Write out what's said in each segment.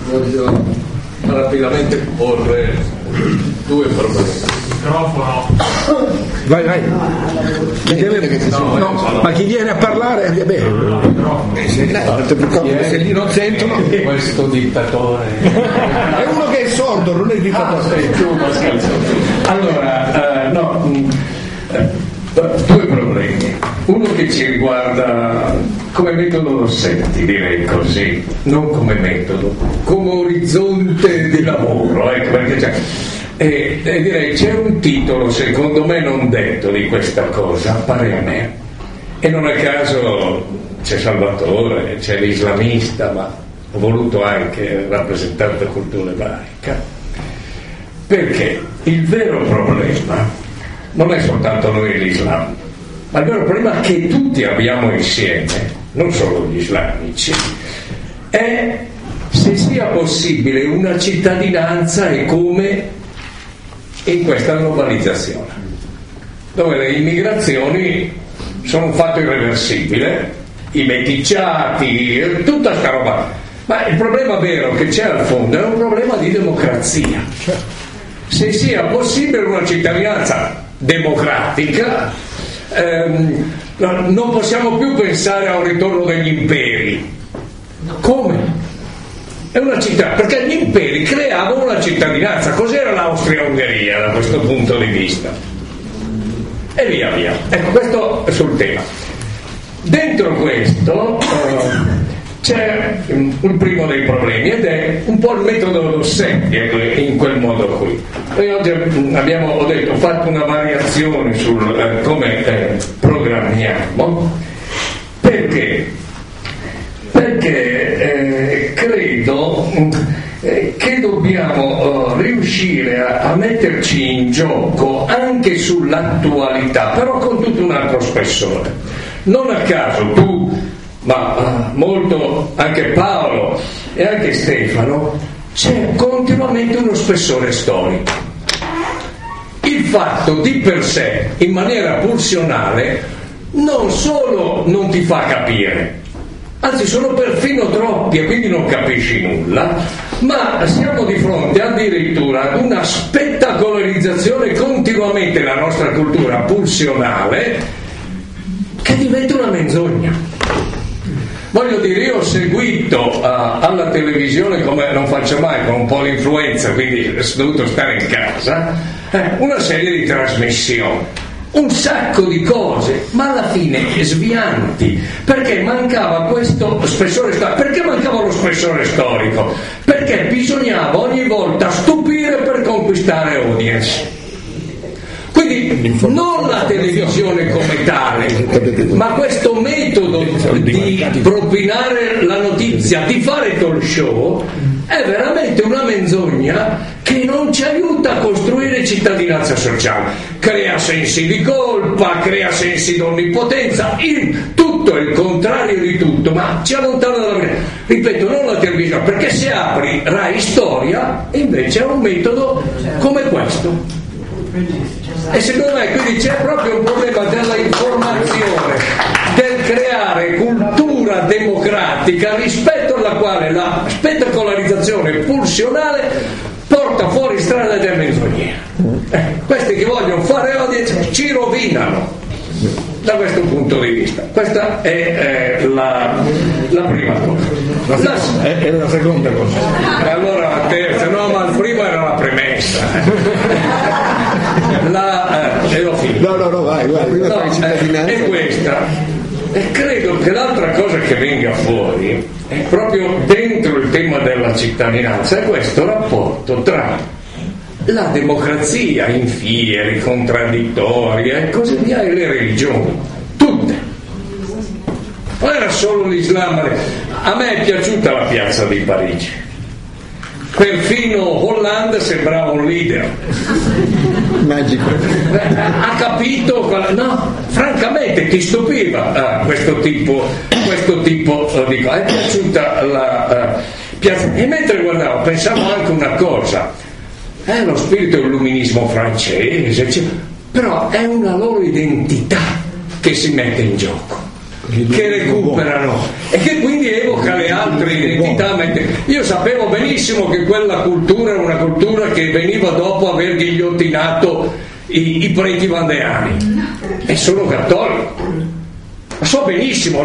Voglio rapidamente porre due problemi. Vai. Ma chi viene a parlare se lì non sentono. Questo dittatore È uno che è sordo, non è il dittatore. Allora, due problemi. Uno che ci riguarda come metodo Rossetti, direi così, non come metodo, come orizzonte di lavoro, ecco, perché e direi c'è un titolo secondo me non detto di questa cosa, pare a me, e non a caso c'è Salvatore, c'è l'islamista, ma ho voluto anche rappresentare la cultura laica, perché il vero problema non è soltanto noi l'Islam, ma il vero problema che tutti abbiamo insieme, non solo gli islamici, è se sia possibile una cittadinanza e come in questa globalizzazione, dove le immigrazioni sono un fatto irreversibile, i meticciati, tutta sta roba. Ma il problema vero che c'è al fondo è un problema di democrazia. Se sia possibile una cittadinanza democratica, non possiamo più pensare a un ritorno degli imperi. Come? È una città, perché gli imperi creavano una cittadinanza. Cos'era l'Austria-Ungheria da questo punto di vista? E via via. Ecco, questo è sul tema. Dentro questo c'è un primo dei problemi ed è un po' il metodo Rossetti in quel modo qui. Noi oggi ho detto, ho fatto una variazione sul come programmiamo, perché credo che dobbiamo riuscire a metterci in gioco anche sull'attualità, però con tutto un altro spessore. Non a caso tu, ma molto anche Paolo e anche Stefano, c'è continuamente uno spessore storico. Il fatto di per sé, in maniera pulsionale, non solo non ti fa capire, anzi sono perfino troppi e quindi non capisci nulla, ma siamo di fronte addirittura ad una spettacolarizzazione continuamente della nostra cultura pulsionale che diventa una menzogna. Voglio dire, io ho seguito alla televisione, come non faccio mai, con un po' di influenza, quindi ho dovuto stare in casa, una serie di trasmissioni, un sacco di cose, ma alla fine svianti, perché mancava questo spessore storico. Perché mancava lo spessore storico? Perché bisognava ogni volta stupire per conquistare audience. Quindi non la televisione come tale, ma questo metodo di propinare la notizia, di fare talk show, è veramente una menzogna che non ci aiuta a costruire cittadinanza sociale. Crea sensi di colpa, crea sensi di onnipotenza, tutto è il contrario di tutto, ma ci allontana dalla verità. Ripeto, non la televisione, perché se apri Rai Storia invece è un metodo come questo. E secondo me quindi c'è proprio un problema della informazione, del creare cultura democratica rispetto alla quale la spettacolarizzazione pulsionale porta fuori strada delle menzogne. Questi che vogliono fare audience ci rovinano da questo punto di vista. Questa è la prima cosa. È la seconda cosa. E allora la terza, no, ma il primo era la premessa. No, vai. Prima è questa. E credo che l'altra cosa che venga fuori è proprio dentro il tema della cittadinanza, è questo rapporto tra la democrazia in fieri, contraddittoria e così via, e le religioni, tutte. Non era solo l'Islam. A me è piaciuta la piazza di Parigi, perfino Hollande sembrava un leader magico, ha capito, no, francamente ti stupiva questo tipo di cosa. È piaciuta la piazza. E mentre guardavo pensavo anche una cosa, è lo spirito dell'illuminismo francese, però è una loro identità che si mette in gioco. che recuperano e che quindi evoca le altre identità. Io sapevo benissimo che quella cultura era una cultura che veniva dopo aver ghigliottinato i preti vandeani, e sono cattolico, lo so benissimo,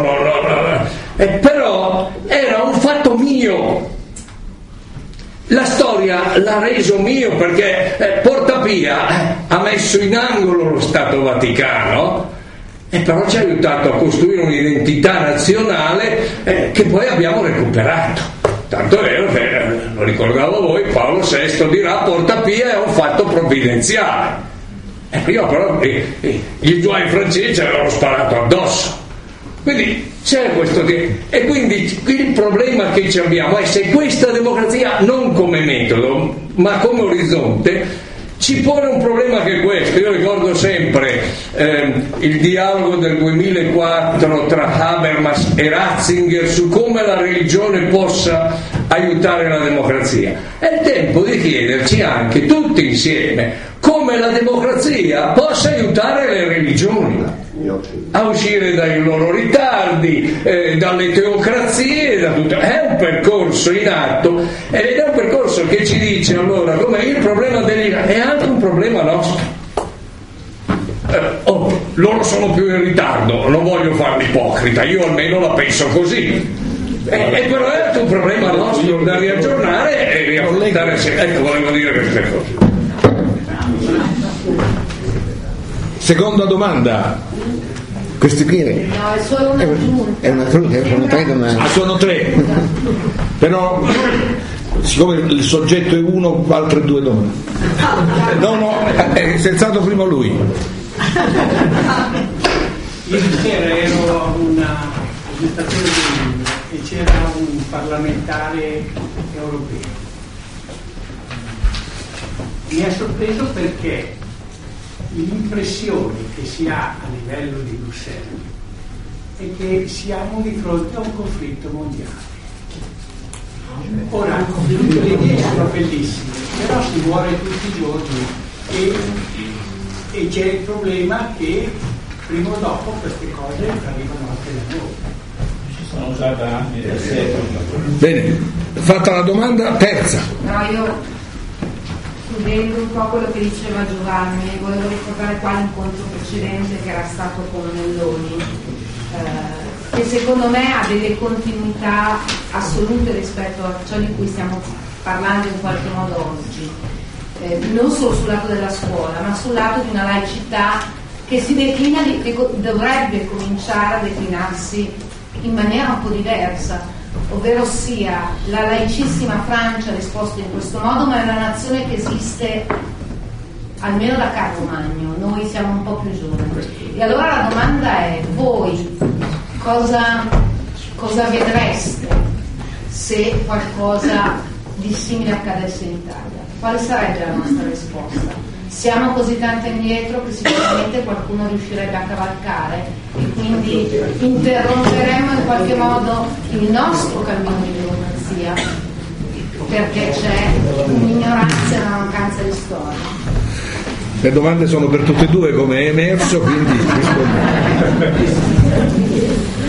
però era un fatto mio. La storia l'ha reso mio, perché Porta Pia ha messo in angolo lo Stato Vaticano, e però ci ha aiutato a costruire un'identità nazionale che poi abbiamo recuperato. Tanto è vero che, lo ricordavo voi, Paolo VI dirà: Porta Pia è un fatto provvidenziale. E prima però gli guai francesi avevano sparato addosso. Quindi c'è questo e quindi il problema che ci abbiamo è se questa democrazia, non come metodo ma come orizzonte, ci pone un problema che è questo. Io ricordo sempre il dialogo del 2004 tra Habermas e Ratzinger su come la religione possa aiutare la democrazia. È il tempo di chiederci anche tutti insieme come la democrazia possa aiutare le religioni a uscire dai loro ritardi, dalle teocrazie, da tutto. È un percorso in atto, ed è un percorso che ci dice allora come il problema dell'Iran è anche un problema nostro. Loro sono più in ritardo, non voglio farmi ipocrita, io almeno la penso così, però è anche un problema nostro da riaggiornare e riaffrontare. Ecco, volevo dire queste cose. Seconda domanda. Questi qui no, è solo una è una sono tre domande. Sono tre. Però siccome il soggetto è uno, altre due domande. No, è sensato prima lui. Ieri sera ero a una presentazione di un libro e c'era un parlamentare europeo. Mi ha sorpreso perché l'impressione che si ha a livello di Bruxelles è che siamo di fronte a un conflitto mondiale. Ora, le idee sono bellissime, però si muore tutti i giorni e c'è il problema che prima o dopo queste cose arrivano anche da noi. Sono usate anche da secoli. Bene, fatta la domanda terza. No, io studendo un po' quello che diceva Giovanni, volevo ricordare qua l'incontro precedente che era stato con Melloni, che secondo me ha delle continuità assolute rispetto a ciò di cui stiamo parlando in qualche modo oggi, non solo sul lato della scuola ma sul lato di una laicità che si declina, che dovrebbe cominciare a declinarsi in maniera un po' diversa, ovvero sia la laicissima Francia ha risposto in questo modo, ma è una nazione che esiste almeno da Carlo Magno, noi siamo un po' più giovani. E allora la domanda è: voi cosa vedreste se qualcosa di simile accadesse in Italia? Quale sarebbe la nostra risposta? Siamo così tanto indietro che sicuramente qualcuno riuscirebbe a cavalcare e quindi interromperemmo in qualche modo il nostro cammino di democrazia, perché c'è un'ignoranza e una mancanza di storia. Le domande sono per tutte e due, come è emerso, quindi rispondiamo.